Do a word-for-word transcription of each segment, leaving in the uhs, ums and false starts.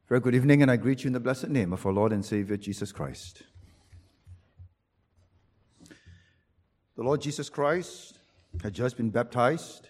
Very good evening, and I greet you in the blessed name of our Lord and Savior, Jesus Christ. The Lord Jesus Christ had just been baptized.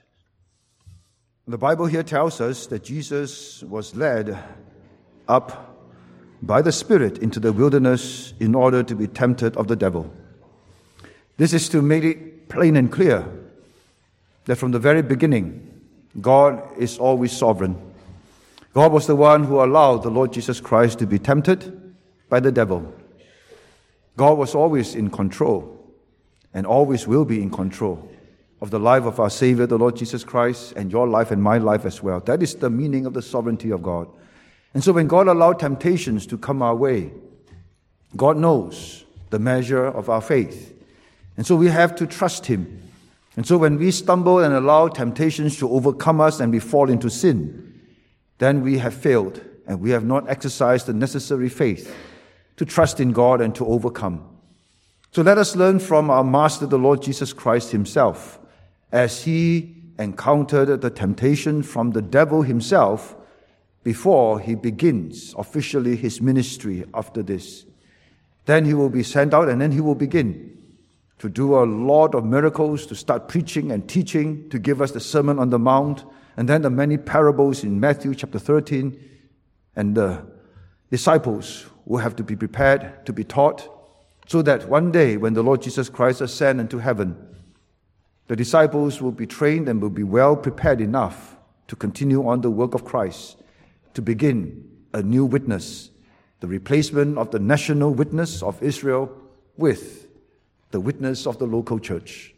The Bible here tells us that Jesus was led up by the Spirit into the wilderness in order to be tempted of the devil. This is to make it plain and clear that from the very beginning, God is always sovereign. God was the one who allowed the Lord Jesus Christ to be tempted by the devil. God was always in control and always will be in control of the life of our Savior, the Lord Jesus Christ, and your life and my life as well. That is the meaning of the sovereignty of God. And so when God allowed temptations to come our way, God knows the measure of our faith. And so we have to trust Him. And so when we stumble and allow temptations to overcome us and we fall into sin, then we have failed and we have not exercised the necessary faith to trust in God and to overcome. So let us learn from our Master, the Lord Jesus Christ Himself, as He encountered the temptation from the devil himself before He begins officially His ministry after this. Then He will be sent out and then He will begin to do a lot of miracles, to start preaching and teaching, to give us the Sermon on the Mount, and then the many parables in Matthew chapter thirteen, and the disciples will have to be prepared to be taught, so that one day when the Lord Jesus Christ ascends into heaven, the disciples will be trained and will be well prepared enough to continue on the work of Christ, to begin a new witness, the replacement of the national witness of Israel with the witness of the local church.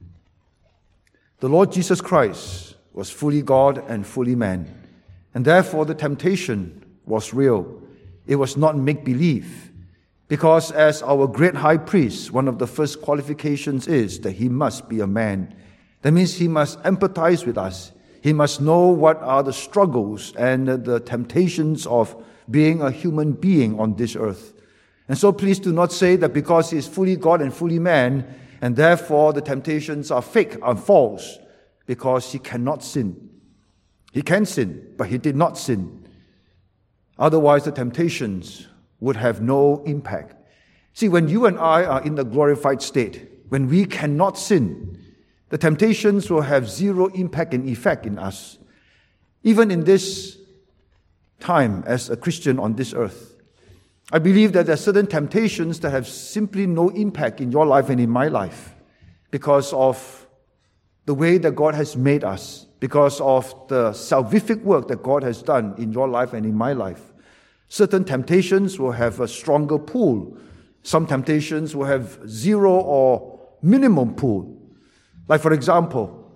The Lord Jesus Christ was fully God and fully man, and therefore the temptation was real. It was not make-believe, because as our great high priest, one of the first qualifications is that he must be a man. That means he must empathize with us. He must know what are the struggles and the temptations of being a human being on this earth. And so please do not say that because he is fully God and fully man, and therefore the temptations are fake, are false, because he cannot sin. He can sin, but he did not sin. Otherwise, the temptations would have no impact. See, when you and I are in the glorified state, when we cannot sin, the temptations will have zero impact and effect in us. Even in this time as a Christian on this earth, I believe that there are certain temptations that have simply no impact in your life and in my life because of the way that God has made us, because of the salvific work that God has done in your life and in my life. Certain temptations will have a stronger pull. Some temptations will have zero or minimum pull. Like, for example,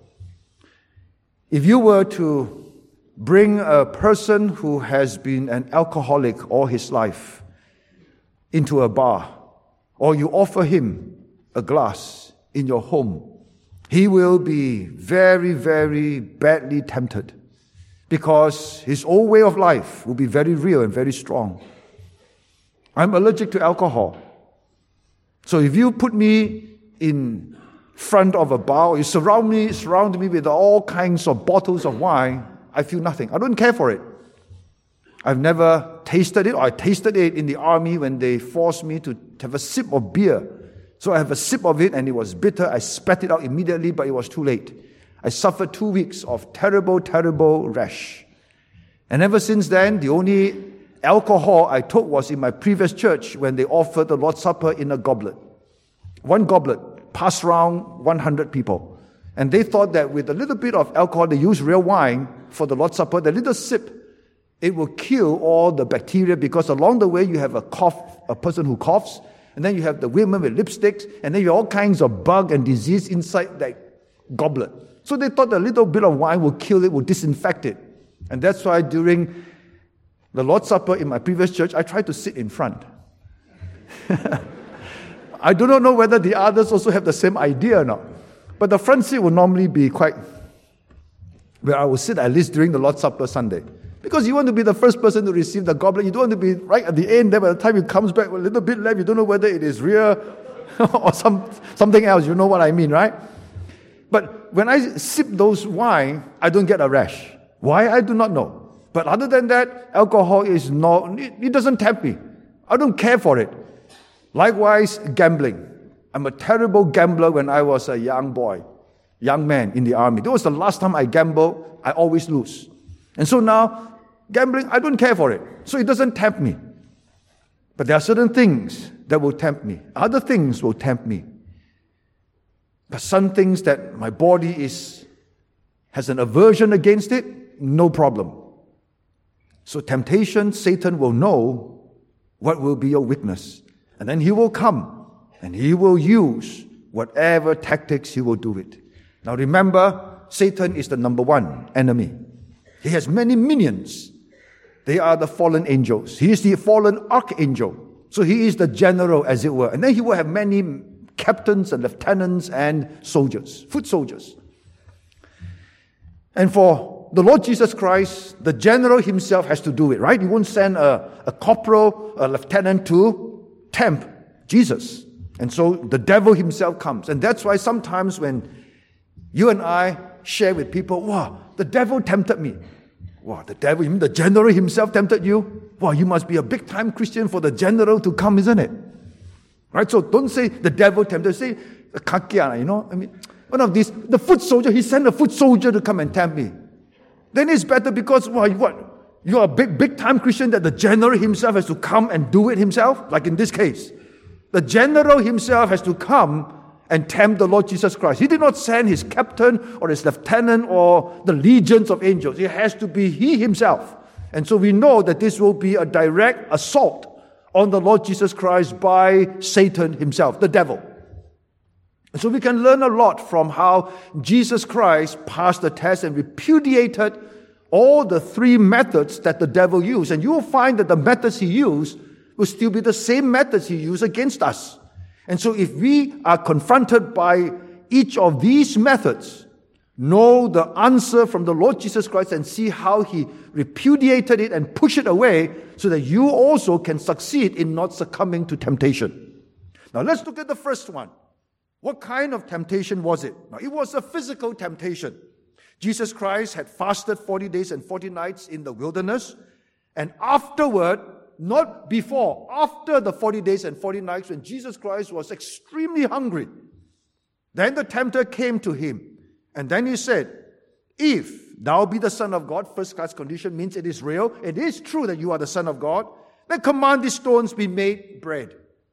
if you were to bring a person who has been an alcoholic all his life into a bar, or you offer him a glass in your home, he will be very, very badly tempted because his old way of life will be very real and very strong. I'm allergic to alcohol. So if you put me in front of a bar, or you surround me, surround me with all kinds of bottles of wine, I feel nothing. I don't care for it. I've never tasted it, or I tasted it in the army when they forced me to have a sip of beer. So I have a sip of it and it was bitter. I spat it out immediately, but it was too late. I suffered two weeks of terrible, terrible rash. And ever since then, the only alcohol I took was in my previous church when they offered the Lord's Supper in a goblet. One goblet passed around one hundred people. And they thought that with a little bit of alcohol, they use real wine for the Lord's Supper, the little sip, it will kill all the bacteria because along the way you have a cough, a person who coughs, and then you have the women with lipsticks, and then you have all kinds of bug and disease inside that goblet. So they thought a little bit of wine will kill it, will disinfect it. And that's why during the Lord's Supper in my previous church, I tried to sit in front. I do not know whether the others also have the same idea or not. But the front seat will normally be quite, where I will sit at least during the Lord's Supper Sunday. Because you want to be the first person to receive the goblet. You don't want to be right at the end there. By the time it comes back with a little bit left, you don't know whether it is real or some, something else. You know what I mean, right? But when I sip those wine, I don't get a rash. Why? I do not know. But other than that, alcohol is not, it, it doesn't tempt me. I don't care for it. Likewise, gambling. I'm a terrible gambler when I was a young boy, young man in the army. That was the last time I gambled. I always lose. And so now, gambling, I don't care for it. So it doesn't tempt me. But there are certain things that will tempt me. Other things will tempt me. But some things that my body is has an aversion against it, no problem. So temptation, Satan will know what will be your weakness. And then he will come and he will use whatever tactics he will do it. Now remember, Satan is the number one enemy. He has many minions. They are the fallen angels. He is the fallen archangel. So he is the general, as it were. And then he will have many captains and lieutenants and soldiers, foot soldiers. And for the Lord Jesus Christ, the general himself has to do it, right? He won't send a, a corporal, a lieutenant to tempt Jesus. And so the devil himself comes. And that's why sometimes when you and I share with people, wow, the devil tempted me. Wow, the devil, you mean the general himself tempted you? Wow, you must be a big-time Christian for the general to come, isn't it? Right? So don't say the devil tempted, say the kakia, you know? I mean, one of these, the foot soldier, he sent a foot soldier to come and tempt me. Then it's better because, well, what? You're a big, big-time Christian that the general himself has to come and do it himself? Like in this case. The general himself has to come and tempt the Lord Jesus Christ. He did not send his captain or his lieutenant or the legions of angels. It has to be he himself. And so we know that this will be a direct assault on the Lord Jesus Christ by Satan himself, the devil. And so we can learn a lot from how Jesus Christ passed the test and repudiated all the three methods that the devil used. And you will find that the methods he used will still be the same methods he used against us. And so if we are confronted by each of these methods, know the answer from the Lord Jesus Christ and see how he repudiated it and pushed it away so that you also can succeed in not succumbing to temptation. Now let's look at the first one. What kind of temptation was it? Now, it was a physical temptation. Jesus Christ had fasted forty days and forty nights in the wilderness. And afterward, not before, after the forty days and forty nights when Jesus Christ was extremely hungry, then the tempter came to him. And then he said, if thou be the Son of God, first class condition means it is real. It is true that you are the Son of God. Then command these stones be made bread.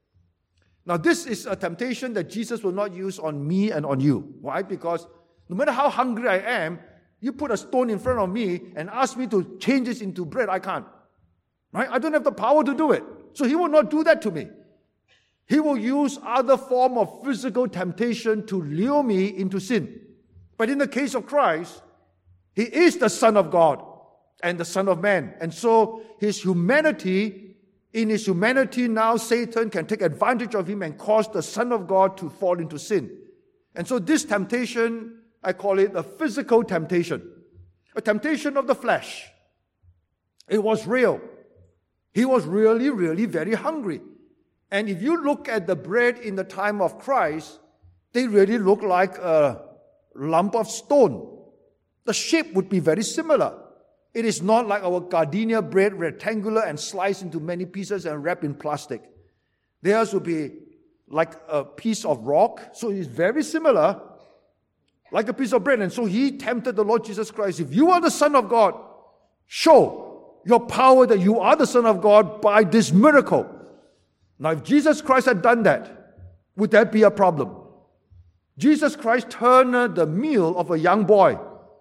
Now, this is a temptation that Jesus will not use on me and on you. Why? Because no matter how hungry I am, you put a stone in front of me and ask me to change this into bread, I can't. Right? I don't have the power to do it. So he will not do that to me. He will use other form of physical temptation to lure me into sin. But in the case of Christ, he is the Son of God and the Son of Man. And so his humanity In his humanity, now Satan can take advantage of him and cause the Son of God to fall into sin. And so this temptation, I call it a physical temptation. A temptation of the flesh. It was real. He was really, really very hungry. And if you look at the bread in the time of Christ, they really look like a lump of stone. The shape would be very similar. It is not like our gardenia bread, rectangular and sliced into many pieces and wrapped in plastic. Theirs would be like a piece of rock. So it's very similar, like a piece of bread. And so he tempted the Lord Jesus Christ. If you are the Son of God, show your power that you are the Son of God by this miracle. Now, if Jesus Christ had done that, would that be a problem? Jesus Christ turned the meal of a young boy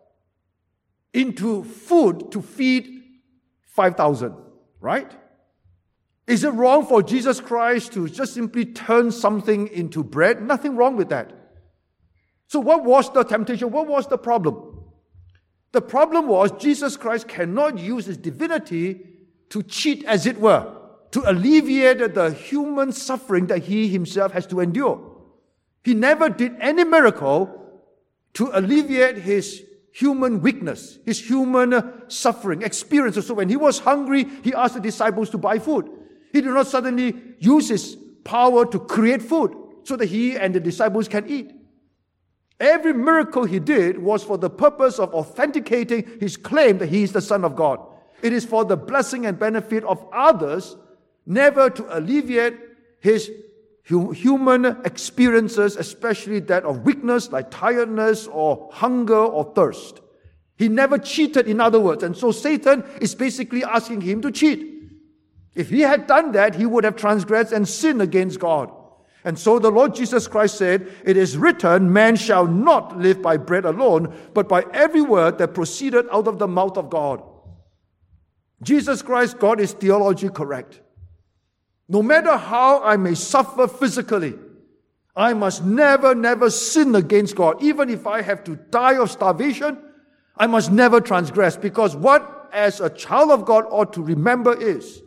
into food to feed five thousand, right? Is it wrong for Jesus Christ to just simply turn something into bread? Nothing wrong with that. So what was the temptation? What was the problem? The problem was Jesus Christ cannot use his divinity to cheat, as it were, to alleviate the human suffering that he himself has to endure. He never did any miracle to alleviate his human weakness, his human suffering, experiences. So when he was hungry, he asked the disciples to buy food. He did not suddenly use his power to create food so that he and the disciples can eat. Every miracle he did was for the purpose of authenticating his claim that he is the Son of God. It is for the blessing and benefit of others, never to alleviate his human experiences, especially that of weakness like tiredness or hunger or thirst. He never cheated, in other words. And so Satan is basically asking him to cheat. If he had done that, he would have transgressed and sinned against God. And so the Lord Jesus Christ said, "It is written, man shall not live by bread alone, but by every word that proceeded out of the mouth of God." Jesus Christ got his theology correct. No matter how I may suffer physically, I must never, never sin against God. Even if I have to die of starvation, I must never transgress. Because what, as a child of God, ought to remember is,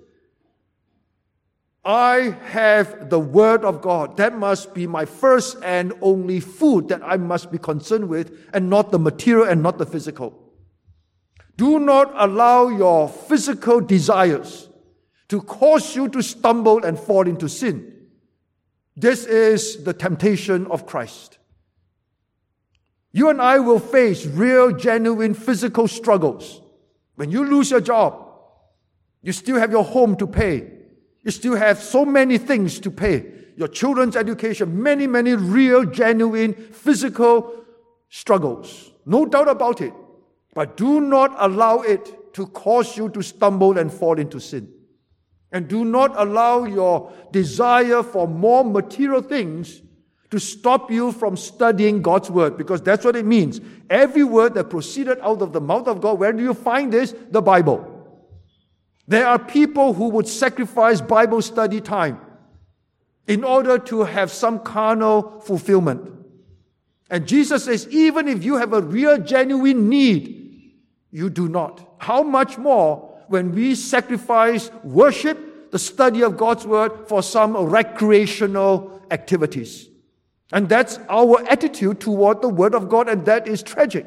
I have the Word of God. That must be my first and only food that I must be concerned with, and not the material and not the physical. Do not allow your physical desires to cause you to stumble and fall into sin. This is the temptation of Christ. You and I will face real, genuine physical struggles. When you lose your job, you still have your home to pay. You still have so many things to pay. Your children's education, many, many real, genuine, physical struggles. No doubt about it. But do not allow it to cause you to stumble and fall into sin. And do not allow your desire for more material things to stop you from studying God's Word. Because that's what it means. Every word that proceeded out of the mouth of God, where do you find this? The Bible. There are people who would sacrifice Bible study time in order to have some carnal fulfillment. And Jesus says, even if you have a real, genuine need, you do not. How much more when we sacrifice worship, the study of God's Word, for some recreational activities. And that's our attitude toward the Word of God, and that is tragic.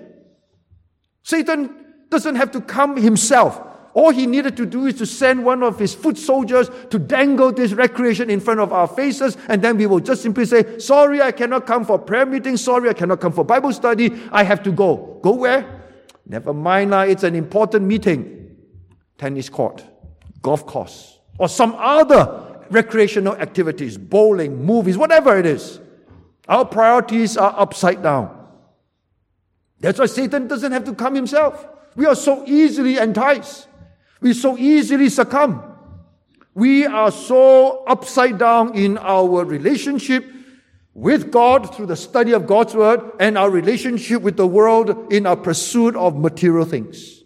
Satan doesn't have to come himself. All he needed to do is to send one of his foot soldiers to dangle this recreation in front of our faces, and then we will just simply say, sorry, I cannot come for prayer meeting. Sorry, I cannot come for Bible study. I have to go. Go where? Never mind, uh, it's an important meeting. Tennis court, golf course, or some other recreational activities, bowling, movies, whatever it is. Our priorities are upside down. That's why Satan doesn't have to come himself. We are so easily enticed. We so easily succumb. We are so upside down in our relationship with God through the study of God's Word, and our relationship with the world in our pursuit of material things.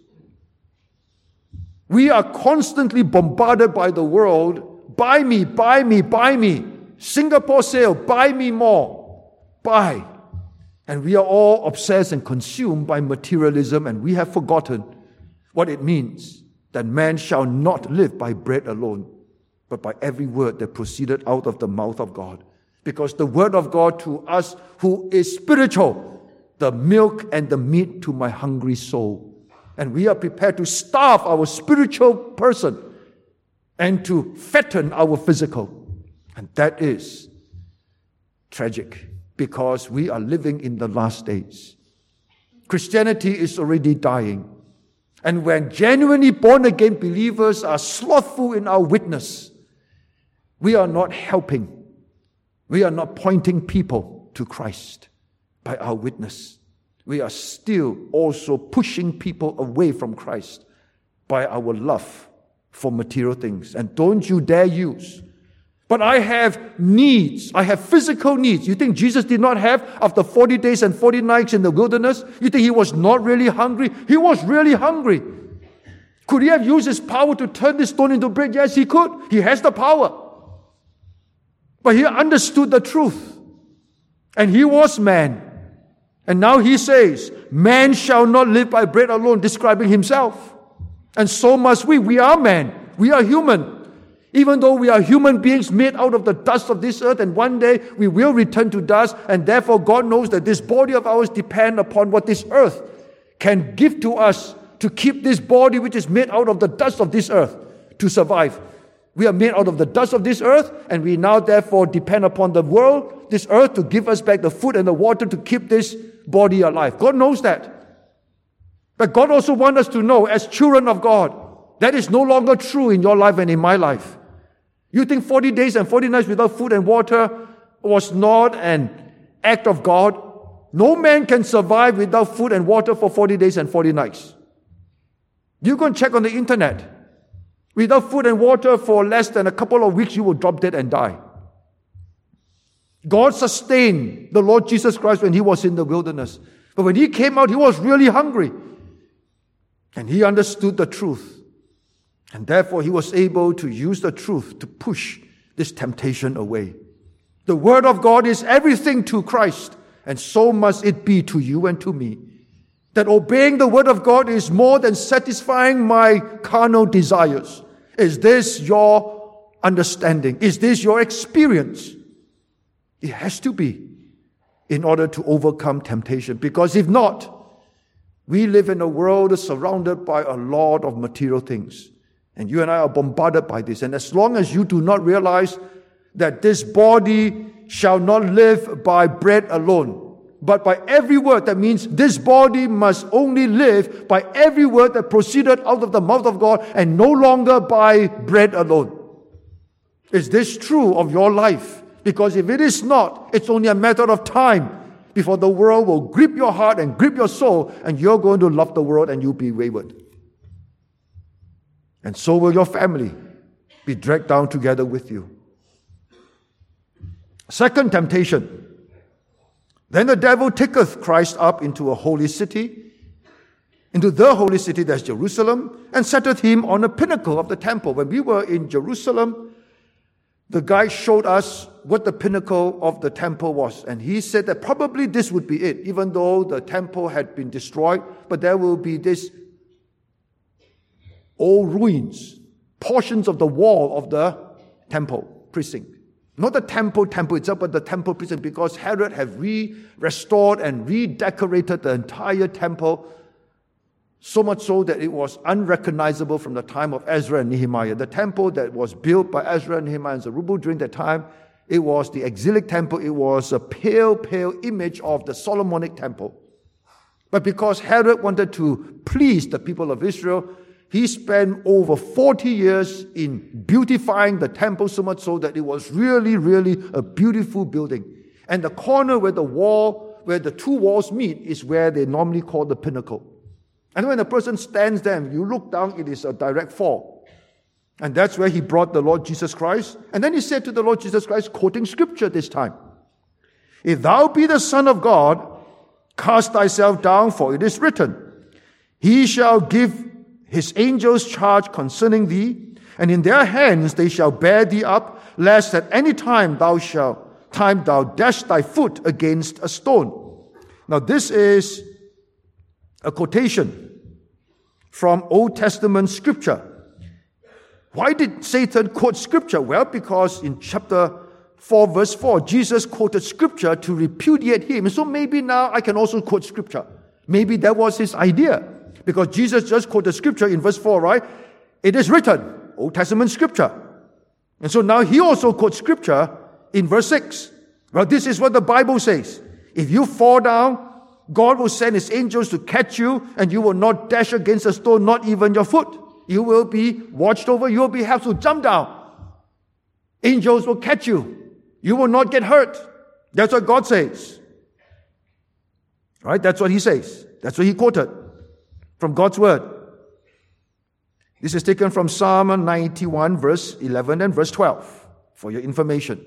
We are constantly bombarded by the world. Buy me, buy me, buy me. Singapore sale, buy me more. Buy. And we are all obsessed and consumed by materialism, and we have forgotten what it means that man shall not live by bread alone, but by every word that proceeded out of the mouth of God. Because the Word of God to us who is spiritual, the milk and the meat to my hungry soul. And we are prepared to starve our spiritual person and to fatten our physical. And that is tragic, because we are living in the last days. Christianity is already dying. And when genuinely born-again believers are slothful in our witness, we are not helping. We are not pointing people to Christ by our witness. We are still also pushing people away from Christ by our love for material things. And don't you dare use, but I have needs. I have physical needs. You think Jesus did not have after forty days and forty nights in the wilderness? You think he was not really hungry? He was really hungry. Could he have used his power to turn this stone into bread? Yes, he could. He has the power. But he understood the truth. And he was man. And now he says, man shall not live by bread alone, describing himself. And so must we. We are man. We are human. Even though we are human beings made out of the dust of this earth, and one day we will return to dust, and therefore God knows that this body of ours depends upon what this earth can give to us to keep this body, which is made out of the dust of this earth, to survive. We are made out of the dust of this earth, and we now therefore depend upon the world, this earth, to give us back the food and the water to keep this body alive. God knows that. But God also wants us to know, as children of God, That is no longer true in your life and in my life. You think forty days and forty nights without food and water was not an act of God? No man can survive without food and water for forty days and forty nights. You go and check on the internet. Without food and water for less than a couple of weeks, you will drop dead and die. God sustained the Lord Jesus Christ when he was in the wilderness. But when he came out, he was really hungry. And he understood the truth. And therefore, he was able to use the truth to push this temptation away. The Word of God is everything to Christ, and so must it be to you and to me. That obeying the Word of God is more than satisfying my carnal desires. Is this your understanding? Is this your experience? It has to be in order to overcome temptation. Because if not, we live in a world surrounded by a lot of material things. And you and I are bombarded by this. And as long as you do not realize that this body shall not live by bread alone, but by every word, that means this body must only live by every word that proceeded out of the mouth of God and no longer by bread alone. Is this true of your life? Because if it is not, it's only a matter of time before the world will grip your heart and grip your soul, and you're going to love the world and you'll be wayward. And so will your family be dragged down together with you. Second temptation. Then the devil taketh Christ up into a holy city, into the holy city, that's Jerusalem, and setteth him on a pinnacle of the temple. When we were in Jerusalem, the guy showed us what the pinnacle of the temple was. And he said that probably this would be it, even though the temple had been destroyed, but there will be this old ruins, portions of the wall of the temple precinct. Not the temple temple itself, but the temple precinct, because Herod had re-restored and redecorated the entire temple, so much so that it was unrecognizable from the time of Ezra and Nehemiah. The temple that was built by Ezra and Nehemiah and Zerubbabel during that time, it was the exilic temple. It was a pale, pale image of the Solomonic temple. But because Herod wanted to please the people of Israel, he spent over forty years in beautifying the temple, so much so that it was really, really a beautiful building. And the corner where the wall, where the two walls meet, is where they normally call the pinnacle. And when a person stands there, you look down, it is a direct fall. And that's where he brought the Lord Jesus Christ. And then he said to the Lord Jesus Christ, quoting scripture this time, "If thou be the Son of God, cast thyself down, for it is written, He shall give His angels charge concerning thee, and in their hands they shall bear thee up, lest at any time thou shalt time thou dash thy foot against a stone." Now this is a quotation from Old Testament scripture. Why did Satan quote scripture? Well, because in chapter four, verse four, Jesus quoted scripture to repudiate him. So maybe now I can also quote scripture. Maybe that was his idea. Because Jesus just quoted scripture in verse four, right? It is written, Old Testament scripture. And so now he also quotes scripture in verse six. Well, this is what the Bible says. If you fall down, God will send His angels to catch you, and you will not dash against a stone, not even your foot. You will be watched over. You will be have to jump down. Angels will catch you. You will not get hurt. That's what God says. Right? That's what He says. That's what He quoted from God's word. This is taken from Psalm ninety-one, verse eleven and verse twelve, for your information.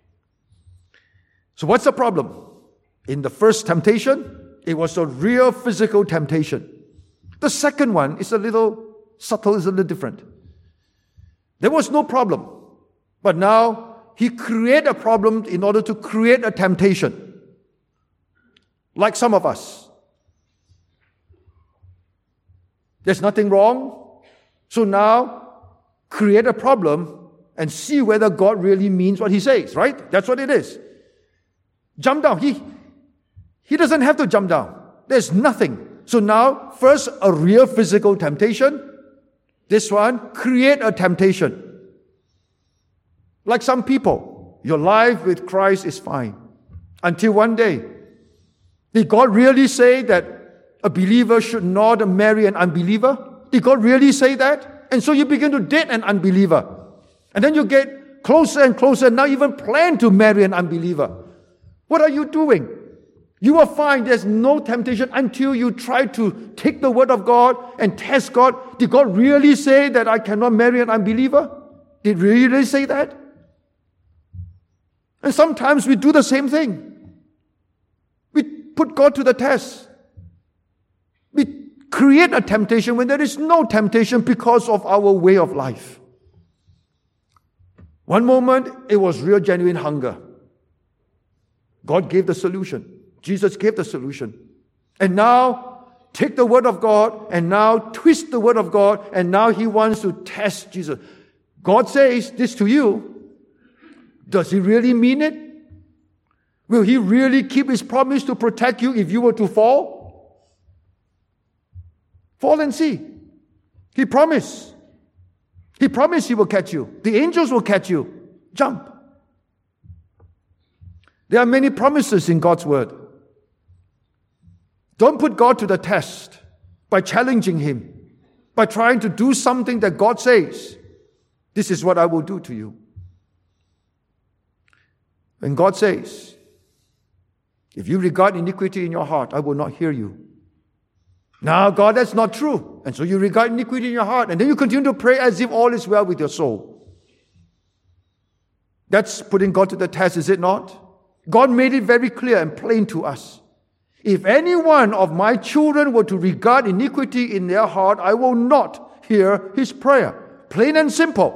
So what's the problem? In the first temptation, it was a real physical temptation. The second one is a little subtle, is a little different. There was no problem. But now, he created a problem in order to create a temptation. Like some of us. There's nothing wrong. So now, create a problem and see whether God really means what He says, right? That's what it is. Jump down. He, he doesn't have to jump down. There's nothing. So now, first, a real physical temptation. This one, create a temptation. Like some people, your life with Christ is fine. Until one day, did God really say that a believer should not marry an unbeliever? Did God really say that? And so you begin to date an unbeliever. And then you get closer and closer, and now even plan to marry an unbeliever. What are you doing? You will find there's no temptation until you try to take the word of God and test God. Did God really say that I cannot marry an unbeliever? Did he really say that? And sometimes we do the same thing. We put God to the test. We create a temptation when there is no temptation because of our way of life. One moment, it was real genuine hunger. God gave the solution. Jesus gave the solution. And now, take the word of God and now twist the word of God, and now he wants to test Jesus. God says this to you. Does he really mean it? Will he really keep his promise to protect you if you were to fall? Fall and see. He promised. He promised he will catch you. The angels will catch you. Jump. There are many promises in God's word. Don't put God to the test by challenging him, by trying to do something that God says, this is what I will do to you. When God says, if you regard iniquity in your heart, I will not hear you. Now, God, that's not true. And so you regard iniquity in your heart, and then you continue to pray as if all is well with your soul. That's putting God to the test, is it not? God made it very clear and plain to us. If any one of my children were to regard iniquity in their heart, I will not hear his prayer. Plain and simple.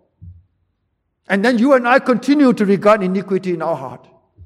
And then you and I continue to regard iniquity in our heart.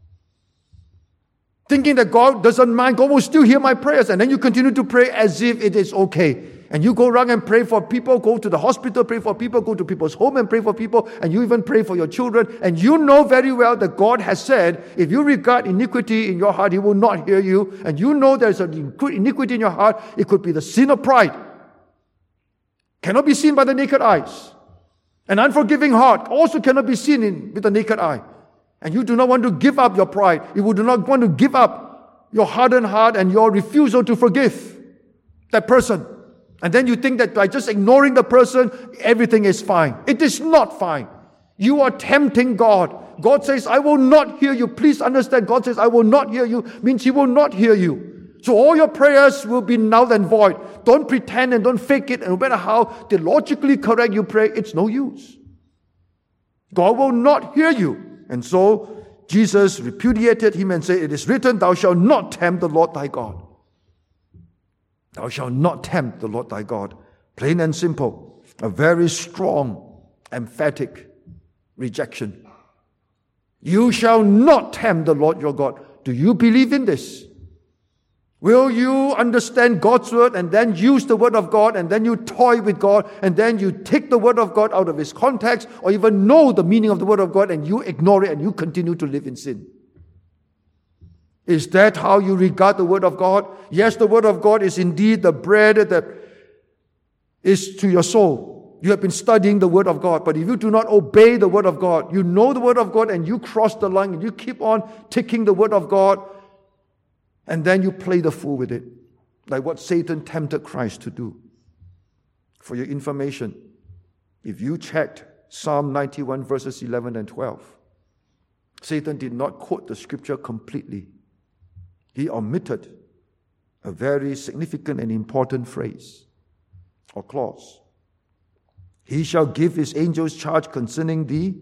Thinking that God doesn't mind, God will still hear my prayers. And then you continue to pray as if it is okay. And you go around and pray for people, go to the hospital, pray for people, go to people's home and pray for people, and you even pray for your children. And you know very well that God has said, if you regard iniquity in your heart, he will not hear you. And you know there's an iniquity in your heart. It could be the sin of pride. Cannot be seen by the naked eyes. An unforgiving heart also cannot be seen in, with the naked eye. And you do not want to give up your pride. You do not want to give up your hardened heart and your refusal to forgive that person. And then you think that by just ignoring the person, everything is fine. It is not fine. You are tempting God. God says, I will not hear you. Please understand, God says, I will not hear you, means he will not hear you. So all your prayers will be null and void. Don't pretend and don't fake it. And no matter how theologically correct you pray, it's no use. God will not hear you. And so Jesus repudiated him and said, it is written, thou shalt not tempt the Lord thy God. Thou shalt not tempt the Lord thy God. Plain and simple. A very strong, emphatic rejection. You shall not tempt the Lord your God. Do you believe in this? Will you understand God's word and then use the word of God, and then you toy with God, and then you take the word of God out of its context, or even know the meaning of the word of God and you ignore it and you continue to live in sin? Is that how you regard the word of God? Yes, the word of God is indeed the bread that is to your soul. You have been studying the word of God, but if you do not obey the word of God, you know the word of God and you cross the line and you keep on taking the word of God, and then you play the fool with it, like what Satan tempted Christ to do. For your information, if you checked Psalm ninety-one verses eleven and twelve, Satan did not quote the scripture completely. He omitted a very significant and important phrase or clause. He shall give his angels charge concerning thee.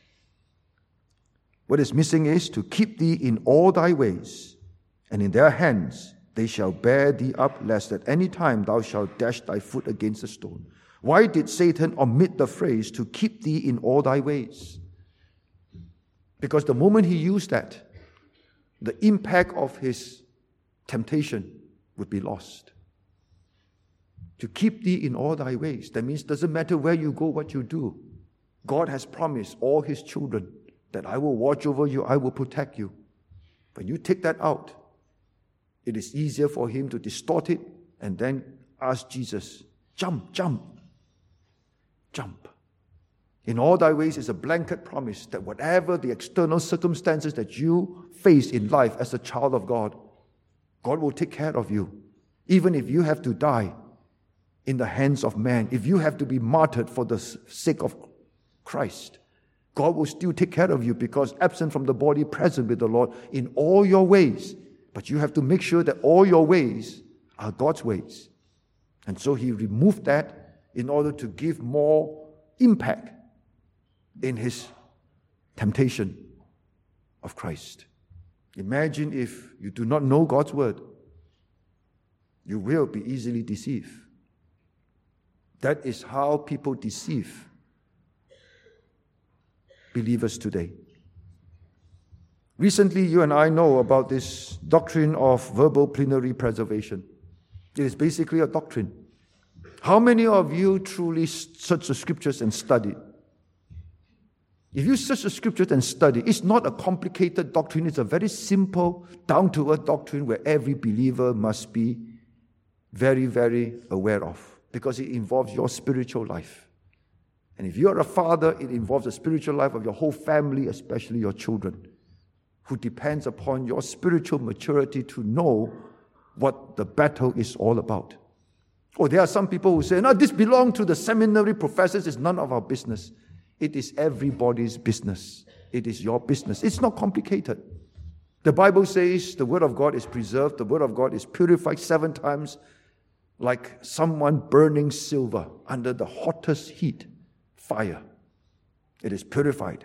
What is missing is to keep thee in all thy ways, and in their hands they shall bear thee up, lest at any time thou shalt dash thy foot against a stone. Why did Satan omit the phrase to keep thee in all thy ways? Because the moment he used that, the impact of his temptation would be lost. To keep thee in all thy ways, that means it doesn't matter where you go, what you do. God has promised all his children that I will watch over you, I will protect you. When you take that out, it is easier for him to distort it and then ask Jesus, jump, jump, jump. In all thy ways is a blanket promise that whatever the external circumstances that you face in life as a child of God, God will take care of you. Even if you have to die, in the hands of man, if you have to be martyred for the sake of Christ, God will still take care of you, because absent from the body, present with the Lord in all your ways. But you have to make sure that all your ways are God's ways. And so he removed that in order to give more impact in his temptation of Christ. Imagine if you do not know God's word, you will be easily deceived. That is how people deceive believers today. Recently, you and I know about this doctrine of verbal plenary preservation. It is basically a doctrine. How many of you truly search the scriptures and study? If you search the scriptures and study, it's not a complicated doctrine. It's a very simple, down-to-earth doctrine where every believer must be very, very aware of, because it involves your spiritual life. And if you're a father, it involves the spiritual life of your whole family, especially your children, who depends upon your spiritual maturity to know what the battle is all about. Oh, there are some people who say, no, this belongs to the seminary professors. It's none of our business. It is everybody's business. It is your business. It's not complicated. The Bible says the Word of God is preserved. The Word of God is purified seven times, like someone burning silver under the hottest heat, fire. It is purified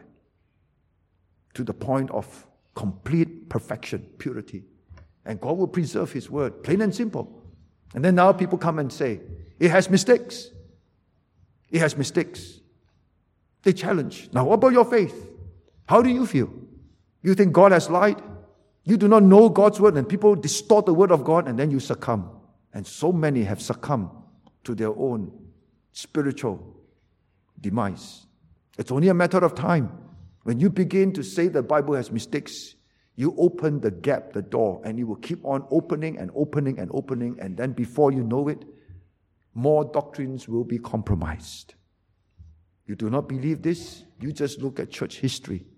to the point of complete perfection, purity. And God will preserve His Word, plain and simple. And then now people come and say, it has mistakes. It has mistakes. They challenge. Now, what about your faith? How do you feel? You think God has lied? You do not know God's word, and people distort the word of God, and then you succumb. And so many have succumbed to their own spiritual demise. It's only a matter of time. When you begin to say the Bible has mistakes, you open the gap, the door, and it will keep on opening and opening and opening, and then before you know it, more doctrines will be compromised. You do not believe this? You just look at church history.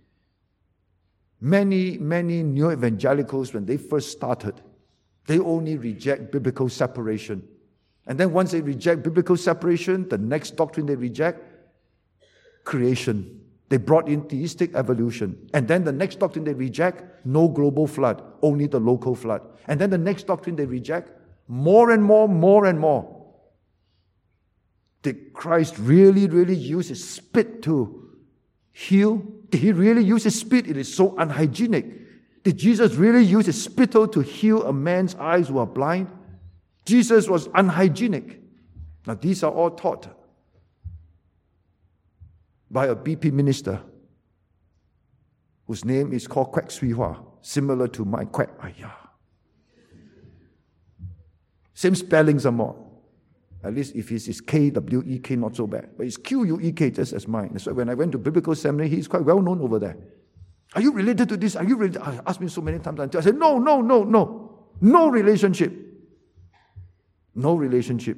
Many, many new evangelicals, when they first started, they only reject biblical separation. And then once they reject biblical separation, the next doctrine they reject, creation. They brought in theistic evolution. And then the next doctrine they reject, no global flood, only the local flood. And then the next doctrine they reject, more and more, more and more. Did Christ really, really use His spit to heal? Did He really use His spit? It is so unhygienic. Did Jesus really use His spittle to heal a man's eyes who are blind? Jesus was unhygienic. Now these are all taught by a B P minister whose name is called Kwek Sui Hua, similar to my Kwek. Ayah. Same spelling some more. At least if his is K W E K, not so bad. But it's Q U E K, just as mine. That's why when I went to biblical seminary, he's quite well known over there. Are you related to this? Are you related? I asked me so many times until I said, no, no, no, no. No relationship. No relationship.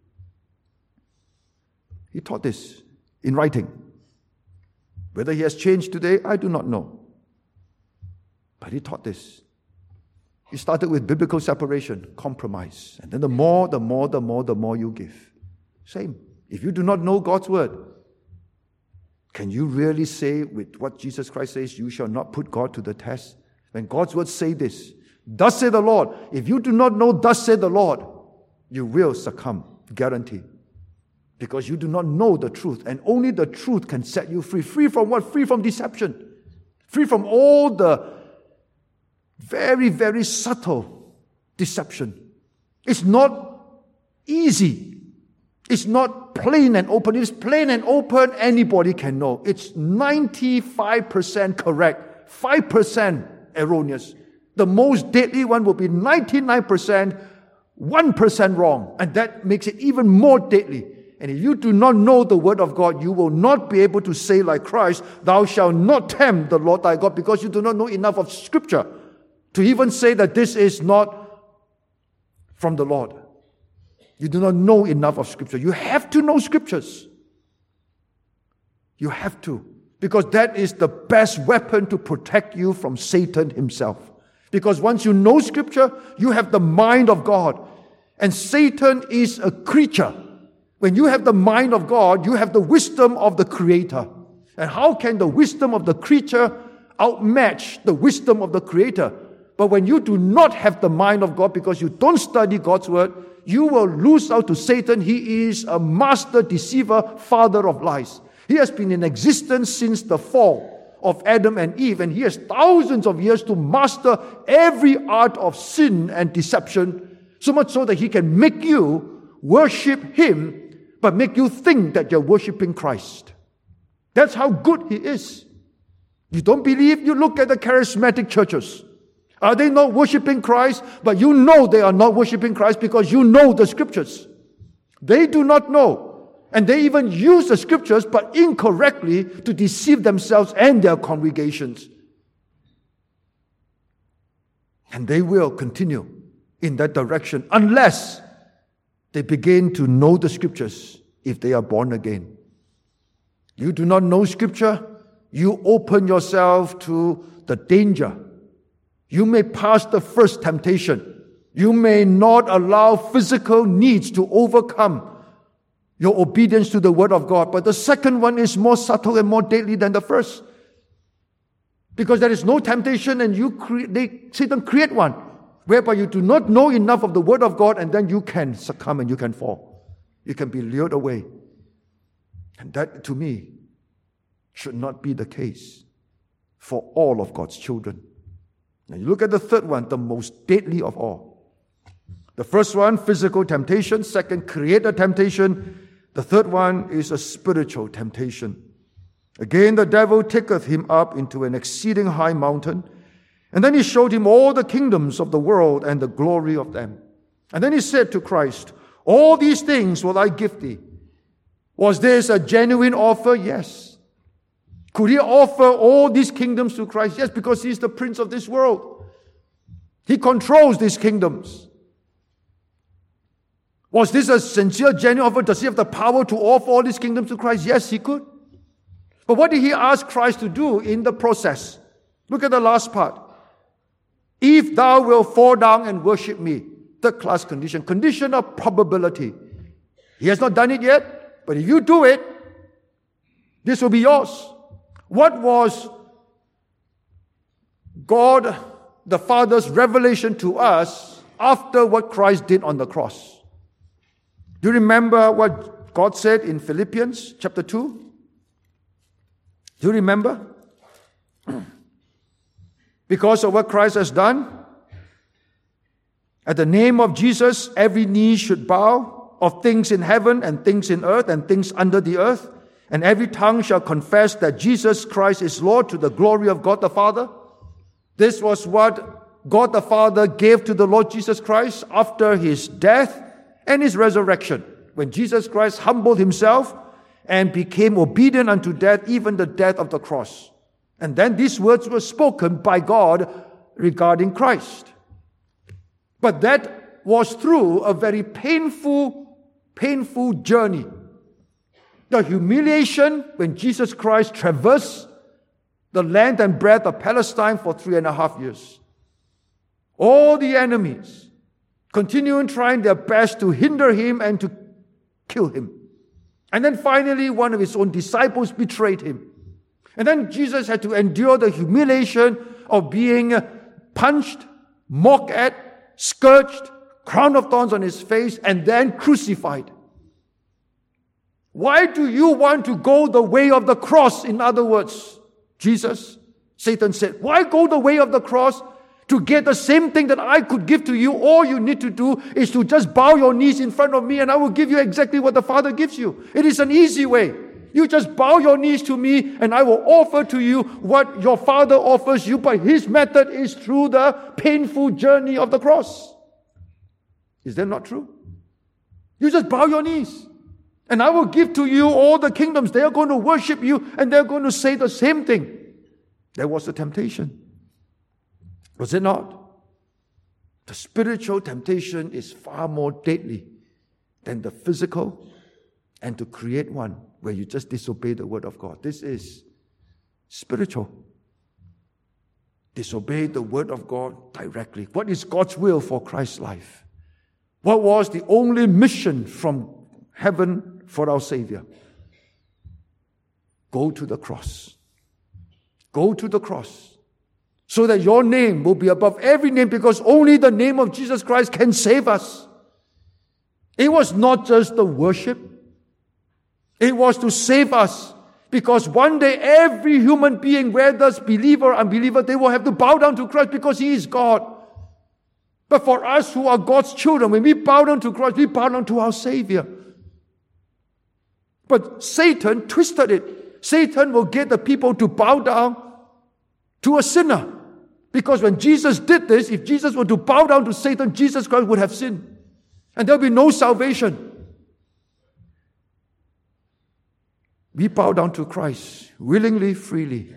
He taught this in writing. Whether he has changed today, I do not know. But he taught this. He started with biblical separation, compromise. And then the more, the more, the more, the more you give. Same. If you do not know God's word, can you really say with what Jesus Christ says, you shall not put God to the test? When God's words say this, thus say the Lord. If you do not know, thus say the Lord, you will succumb, guarantee. Because you do not know the truth. And only the truth can set you free. Free from what? Free from deception. Free from all the very, very subtle deception. It's not easy. It's not plain and open. It's plain and open. Anybody can know. It's ninety-five percent correct, five percent erroneous. The most deadly one will be ninety-nine percent, one percent wrong. And that makes it even more deadly. And if you do not know the word of God, you will not be able to say like Christ, thou shalt not tempt the Lord thy God, because you do not know enough of Scripture to even say that this is not from the Lord. You do not know enough of Scripture. You have to know Scriptures. You have to. Because that is the best weapon to protect you from Satan himself. Because once you know Scripture, you have the mind of God. And Satan is a creature When you have the mind of God, you have the wisdom of the Creator. And how can the wisdom of the creature outmatch the wisdom of the Creator? But when you do not have the mind of God because you don't study God's Word, you will lose out to Satan. He is a master deceiver, father of lies. He has been in existence since the fall of Adam and Eve, and he has thousands of years to master every art of sin and deception, so much so that he can make you worship him, but make you think that you're worshiping Christ. That's how good he is. You don't believe? You look at the charismatic churches. Are they not worshiping Christ? But you know they are not worshiping Christ because you know the scriptures. They do not know. And they even use the scriptures but incorrectly to deceive themselves and their congregations. And they will continue in that direction unless they begin to know the scriptures if they are born again. You do not know scripture, you open yourself to the danger. You may pass the first temptation. You may not allow physical needs to overcome your obedience to the word of God. But the second one is more subtle and more deadly than the first. Because there is no temptation and you cre- they, Satan create one, whereby you do not know enough of the word of God and then you can succumb and you can fall. You can be lured away. And that, to me, should not be the case for all of God's children. Now you look at the third one, the most deadly of all. The first one, physical temptation. Second, creator temptation. The third one is a spiritual temptation. Again, the devil taketh him up into an exceeding high mountain, and then he showed him all the kingdoms of the world and the glory of them. And then he said to Christ, all these things will I give thee. Was this a genuine offer? Yes. Could he offer all these kingdoms to Christ? Yes, because he is the prince of this world. He controls these kingdoms. Was this a sincere, genuine offer? Does he have the power to offer all these kingdoms to Christ? Yes, he could. But what did he ask Christ to do in the process? Look at the last part. If thou wilt fall down and worship me. Third class condition. Condition of probability. He has not done it yet, but if you do it, this will be yours. What was God the Father's revelation to us after what Christ did on the cross? Do you remember what God said in Philippians chapter two? Do you remember? Because of what Christ has done, at the name of Jesus, every knee should bow, of things in heaven and things in earth and things under the earth, and every tongue shall confess that Jesus Christ is Lord to the glory of God the Father. This was what God the Father gave to the Lord Jesus Christ after his death and his resurrection. When Jesus Christ humbled himself and became obedient unto death, even the death of the cross. And then these words were spoken by God regarding Christ. But that was through a very painful, painful journey. The humiliation when Jesus Christ traversed the length and breadth of Palestine for three and a half years. All the enemies continuing trying their best to hinder him and to kill him. And then finally, one of his own disciples betrayed him. And then Jesus had to endure the humiliation of being punched, mocked at, scourged, crown of thorns on his face, and then crucified. Why do you want to go the way of the cross? In other words, Jesus, Satan said, why go the way of the cross to get the same thing that I could give to you? All you need to do is to just bow your knees in front of me and I will give you exactly what the Father gives you. It is an easy way. You just bow your knees to me and I will offer to you what your Father offers you, but his method is through the painful journey of the cross. Is that not true? You just bow your knees. And I will give to you all the kingdoms. They are going to worship you and they're going to say the same thing. There was a temptation. Was it not? The spiritual temptation is far more deadly than the physical, and to create one where you just disobey the word of God. This is spiritual. Disobey the word of God directly. What is God's will for Christ's life? What was the only mission from heaven for our Savior. Go to the cross. Go to the cross so that your name will be above every name, because only the name of Jesus Christ can save us. It was not just the worship. It was to save us, because one day every human being, whether believer or unbeliever, they will have to bow down to Christ because He is God. But for us who are God's children, when we bow down to Christ, we bow down to our Savior. But Satan twisted it. Satan will get the people to bow down to a sinner. Because when Jesus did this, if Jesus were to bow down to Satan, Jesus Christ would have sinned. And there will be no salvation. We bow down to Christ willingly, freely,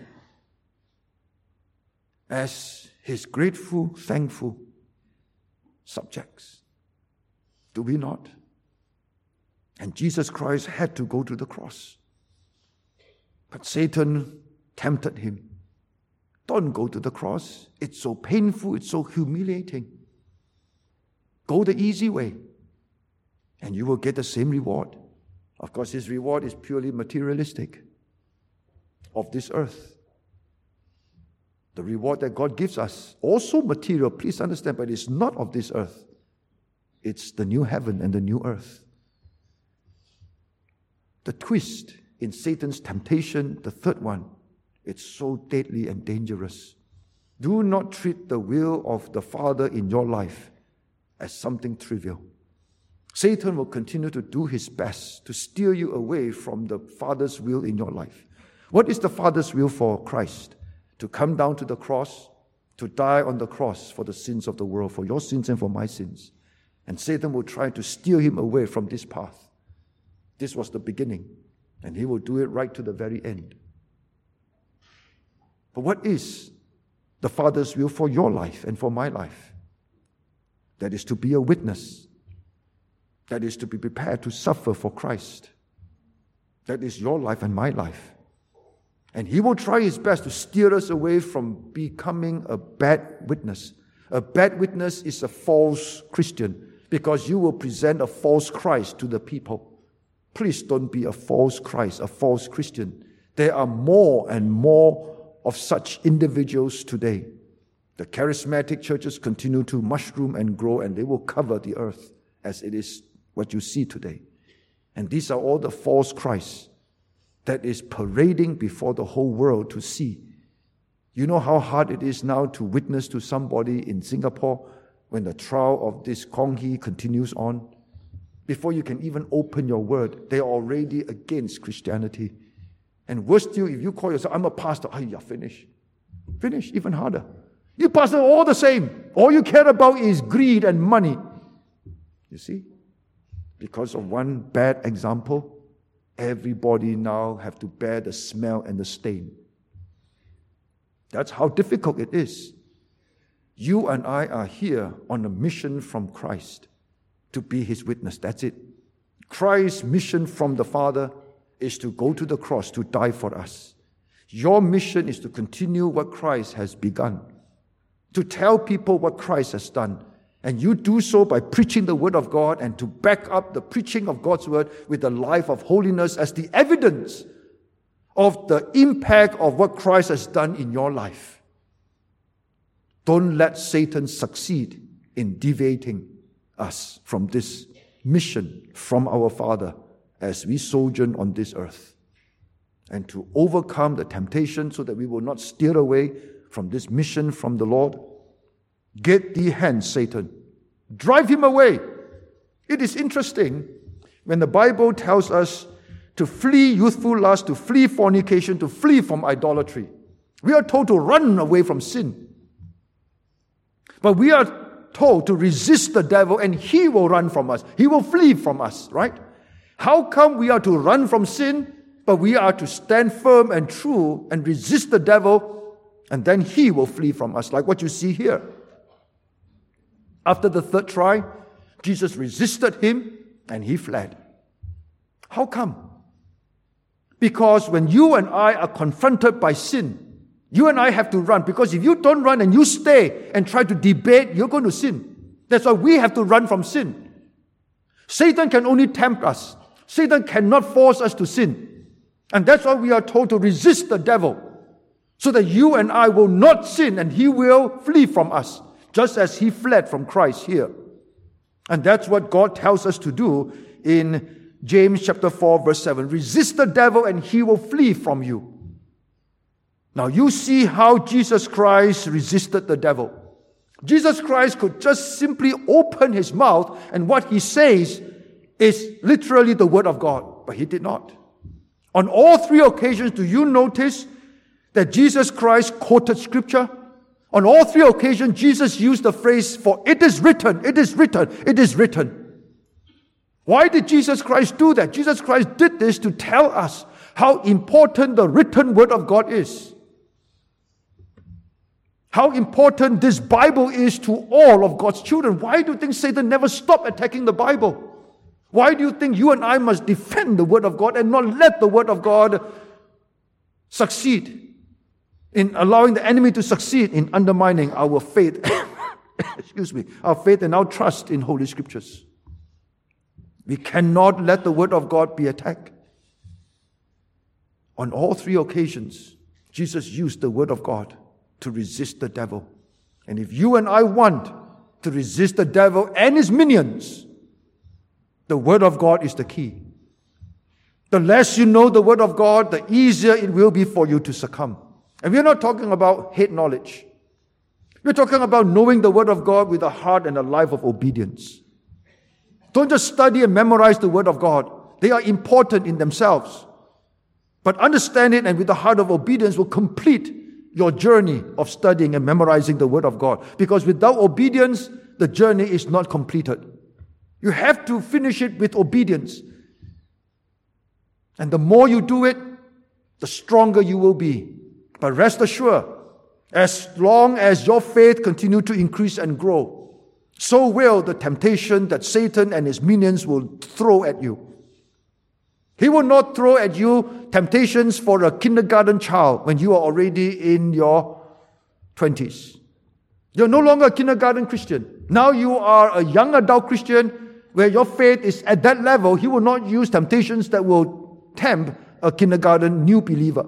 as His grateful, thankful subjects. Do we not? And Jesus Christ had to go to the cross. But Satan tempted Him. Don't go to the cross. It's so painful. It's so humiliating. Go the easy way, and you will get the same reward. Of course, His reward is purely materialistic, of this earth. The reward that God gives us, also material, please understand, but it's not of this earth. It's the new heaven and the new earth. The twist in Satan's temptation, the third one, it's so deadly and dangerous. Do not treat the will of the Father in your life as something trivial. Satan will continue to do his best to steer you away from the Father's will in your life. What is the Father's will for Christ? To come down to the cross, to die on the cross for the sins of the world, for your sins and for my sins. And Satan will try to steer him away from this path. This was the beginning, and he will do it right to the very end. But what is the Father's will for your life and for my life? That is to be a witness. That is to be prepared to suffer for Christ. That is your life and my life. And he will try his best to steer us away from becoming a bad witness. A bad witness is a false Christian, because you will present a false Christ to the people. Please don't be a false Christ, a false Christian. There are more and more of such individuals today. The charismatic churches continue to mushroom and grow, and they will cover the earth as it is what you see today. And these are all the false Christs that is parading before the whole world to see. You know how hard it is now to witness to somebody in Singapore when the trial of this Kong Hee continues on? Before you can even open your word, they are already against Christianity. And worse still, if you call yourself, I'm a pastor, oh, yeah, finish. Finish, even harder. You pastor all the same. All you care about is greed and money. You see? Because of one bad example, everybody now have to bear the smell and the stain. That's how difficult it is. You and I are here on a mission from Christ to be His witness. That's it. Christ's mission from the Father is to go to the cross to die for us. Your mission is to continue what Christ has begun, to tell people what Christ has done. And you do so by preaching the Word of God, and to back up the preaching of God's Word with a life of holiness as the evidence of the impact of what Christ has done in your life. Don't let Satan succeed in deviating us from this mission from our Father as we sojourn on this earth. And to overcome the temptation so that we will not steer away from this mission from the Lord, get thee hence, Satan. Drive him away. It is interesting when the Bible tells us to flee youthful lust, to flee fornication, to flee from idolatry. We are told to run away from sin. But we are told to resist the devil, and he will run from us. He will flee from us, right? How come we are to run from sin, but we are to stand firm and true and resist the devil, and then he will flee from us, like what you see here. After the third try, Jesus resisted him and he fled. How come? Because when you and I are confronted by sin, you and I have to run. Because if you don't run and you stay and try to debate, you're going to sin. That's why we have to run from sin. Satan can only tempt us. Satan cannot force us to sin. And that's why we are told to resist the devil, so that you and I will not sin and he will flee from us, just as he fled from Christ here. And that's what God tells us to do in James chapter four, verse seven. Resist the devil and he will flee from you. Now you see how Jesus Christ resisted the devil. Jesus Christ could just simply open his mouth and what he says is literally the word of God. But he did not. On all three occasions, do you notice that Jesus Christ quoted scripture? On all three occasions, Jesus used the phrase, for it is written, it is written, it is written. Why did Jesus Christ do that? Jesus Christ did this to tell us how important the written word of God is. How important this Bible is to all of God's children. Why do you think Satan never stopped attacking the Bible? Why do you think you and I must defend the word of God and not let the word of God succeed in allowing the enemy to succeed in undermining our faith, excuse me, our faith and our trust in Holy Scriptures? We cannot let the word of God be attacked. On all three occasions, Jesus used the word of God to resist the devil. And if you and I want to resist the devil and his minions, the word of God is the key. The less you know the word of God, the easier it will be for you to succumb. And we're not talking about head knowledge. We're talking about knowing the word of God with a heart and a life of obedience. Don't just study and memorize the word of God. They are important in themselves. But understand it and with the heart of obedience will complete your journey of studying and memorizing the word of God. Because without obedience, the journey is not completed. You have to finish it with obedience. And the more you do it, the stronger you will be. But rest assured, as long as your faith continues to increase and grow, so will the temptation that Satan and his minions will throw at you. He will not throw at you temptations for a kindergarten child when you are already in your twenties. You're no longer a kindergarten Christian. Now you are a young adult Christian where your faith is at that level. He will not use temptations that will tempt a kindergarten new believer.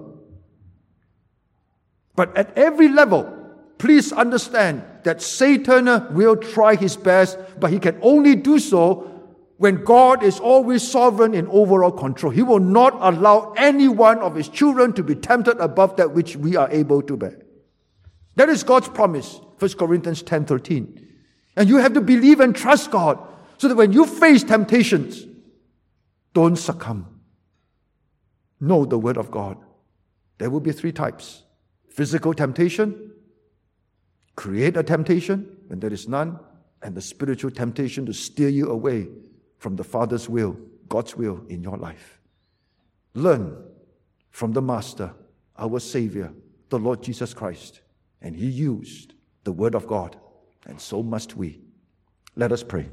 But at every level, please understand that Satan will try his best, but he can only do so when God is always sovereign in overall control. He will not allow any one of his children to be tempted above that which we are able to bear. That is God's promise, First Corinthians ten thirteen. And you have to believe and trust God so that when you face temptations, don't succumb. Know the word of God. There will be three types. Physical temptation, create a temptation when there is none, and the spiritual temptation to steer you away from the Father's will, God's will in your life. Learn from the Master, our Savior, the Lord Jesus Christ. And He used the Word of God, and so must we. Let us pray.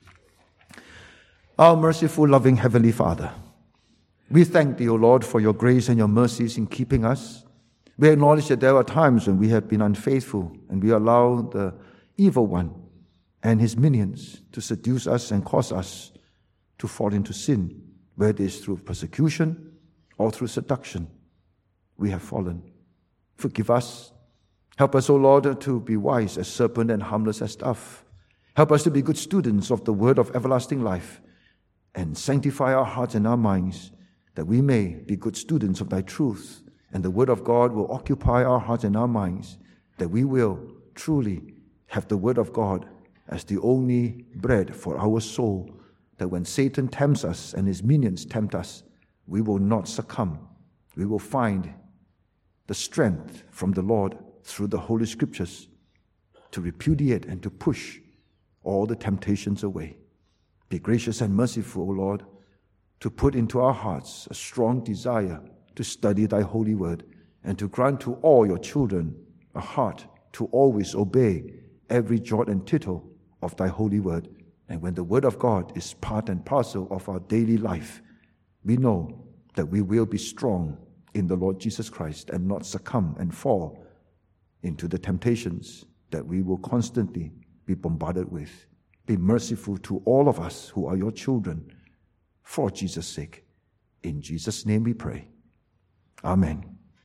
Our merciful, loving Heavenly Father, we thank Thee, O Lord, for Your grace and Your mercies in keeping us. We acknowledge that there are times when we have been unfaithful and we allow the evil one and his minions to seduce us and cause us to fall into sin, whether it is through persecution or through seduction. We have fallen. Forgive us. Help us, O Lord, to be wise as serpent and harmless as dove. Help us to be good students of the word of everlasting life and sanctify our hearts and our minds that we may be good students of Thy truth, and the word of God will occupy our hearts and our minds, that we will truly have the word of God as the only bread for our soul, that when Satan tempts us and his minions tempt us, we will not succumb. We will find the strength from the Lord through the Holy Scriptures to repudiate and to push all the temptations away. Be gracious and merciful, O Lord, to put into our hearts a strong desire to study Thy holy word, and to grant to all Your children a heart to always obey every jot and tittle of Thy holy word. And when the word of God is part and parcel of our daily life, we know that we will be strong in the Lord Jesus Christ and not succumb and fall into the temptations that we will constantly be bombarded with. Be merciful to all of us who are Your children. for Jesus' sake. In Jesus' name we pray. Amen.